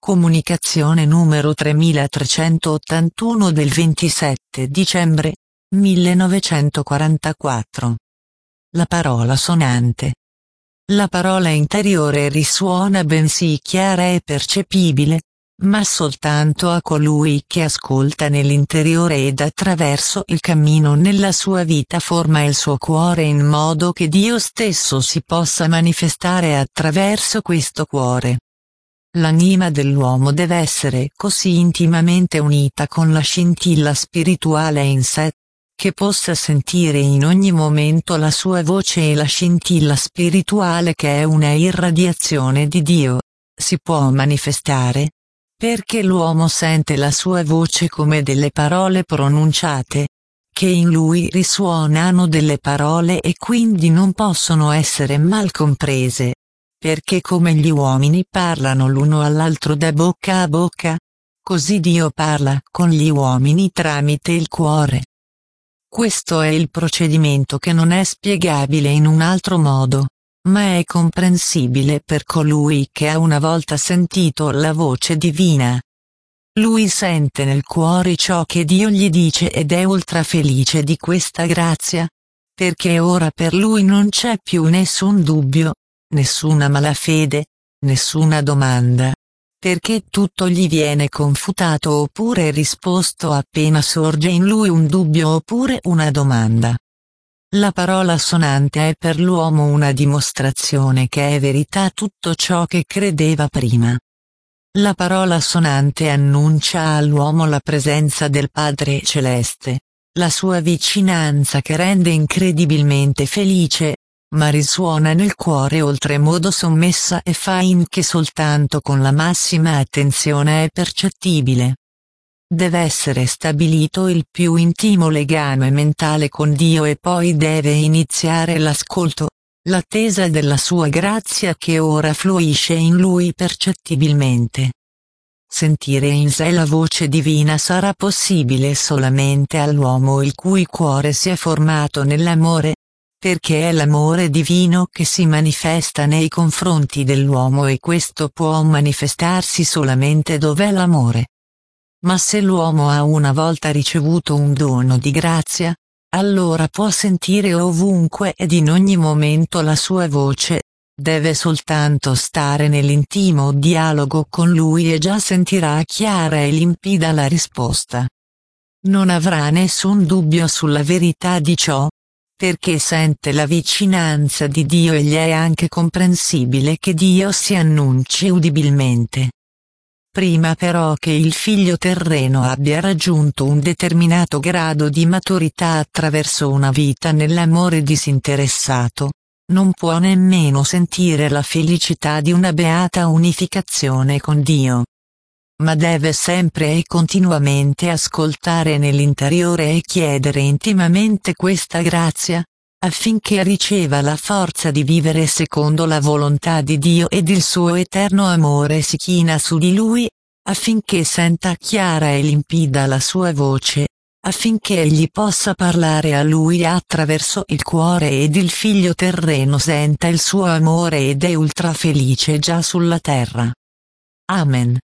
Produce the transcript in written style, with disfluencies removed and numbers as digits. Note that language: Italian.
Comunicazione numero 3381 del 27 dicembre 1944. La parola sonante. La parola interiore risuona bensì chiara e percepibile, ma soltanto a colui che ascolta nell'interiore ed attraverso il cammino nella sua vita forma il suo cuore in modo che Dio stesso si possa manifestare attraverso questo cuore. L'anima dell'uomo deve essere così intimamente unita con la scintilla spirituale in sé, che possa sentire in ogni momento la sua voce, e la scintilla spirituale, che è una irradiazione di Dio, si può manifestare, perché l'uomo sente la sua voce come delle parole pronunciate, che in lui risuonano delle parole e quindi non possono essere mal comprese, perché come gli uomini parlano l'uno all'altro da bocca a bocca, così Dio parla con gli uomini tramite il cuore. Questo è il procedimento che non è spiegabile in un altro modo, ma è comprensibile per colui che ha una volta sentito la voce divina. Lui sente nel cuore ciò che Dio gli dice ed è ultra felice di questa grazia, perché ora per lui non c'è più nessun dubbio, nessuna malafede, nessuna domanda, perché tutto gli viene confutato oppure risposto appena sorge in lui un dubbio oppure una domanda. La parola sonante è per l'uomo una dimostrazione che è verità tutto ciò che credeva prima. La parola sonante annuncia all'uomo la presenza del Padre Celeste, la sua vicinanza che rende incredibilmente felice, ma risuona nel cuore oltremodo sommessa e fa in che soltanto con la massima attenzione è percettibile. Deve essere stabilito il più intimo legame mentale con Dio e poi deve iniziare l'ascolto, l'attesa della sua grazia che ora fluisce in lui percettibilmente. Sentire in sé la voce divina sarà possibile solamente all'uomo il cui cuore si è formato nell'amore, perché è l'amore divino che si manifesta nei confronti dell'uomo e questo può manifestarsi solamente dov'è l'amore. Ma se l'uomo ha una volta ricevuto un dono di grazia, allora può sentire ovunque ed in ogni momento la sua voce, deve soltanto stare nell'intimo dialogo con lui e già sentirà chiara e limpida la risposta. Non avrà nessun dubbio sulla verità di ciò, perché sente la vicinanza di Dio e gli è anche comprensibile che Dio si annunci udibilmente. Prima però che il figlio terreno abbia raggiunto un determinato grado di maturità attraverso una vita nell'amore disinteressato, non può nemmeno sentire la felicità di una beata unificazione con Dio. Ma deve sempre e continuamente ascoltare nell'interiore e chiedere intimamente questa grazia, affinché riceva la forza di vivere secondo la volontà di Dio ed il suo eterno amore si china su di lui, affinché senta chiara e limpida la sua voce, affinché egli possa parlare a lui attraverso il cuore ed il figlio terreno senta il suo amore ed è ultra felice già sulla terra. Amen.